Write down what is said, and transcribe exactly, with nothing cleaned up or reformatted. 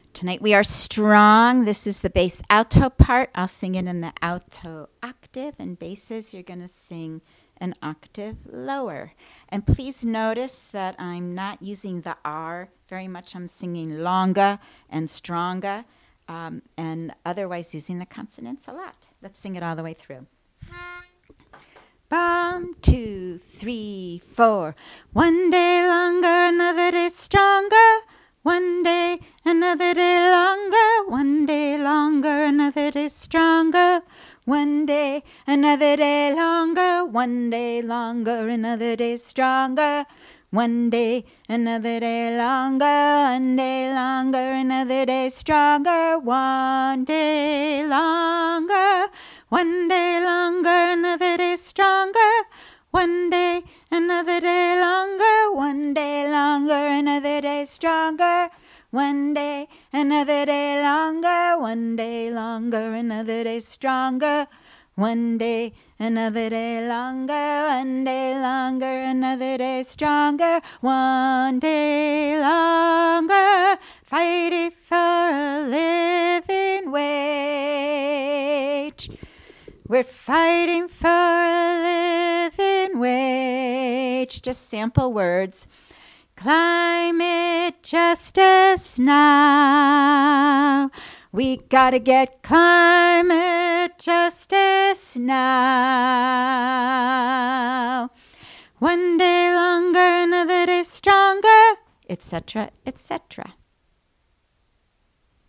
Tonight we are strong. This is the bass alto part. I'll sing it in the alto octave, and basses you're going to sing an octave lower. And please notice that I'm not using the R very much. I'm singing longer and stronger, um, and otherwise using the consonants a lot. Let's sing it all the way through. One, two, three, four. One day longer, another day stronger. One day, another day longer. One day longer, another day stronger. One day, another day longer. One day longer, another day stronger. One day, another day longer. One day longer, another day stronger. One day longer. One day longer, another day stronger. One day, another day longer. One day longer, another day stronger. One day, another day longer. One day longer, another day stronger. One day, another day longer. One day longer, another day stronger. One day longer, fighting for a living wage. We're fighting for a living wage. Just sample words. Climate justice now. We gotta get climate justice now. One day longer, another day stronger, et cetera, et cetera.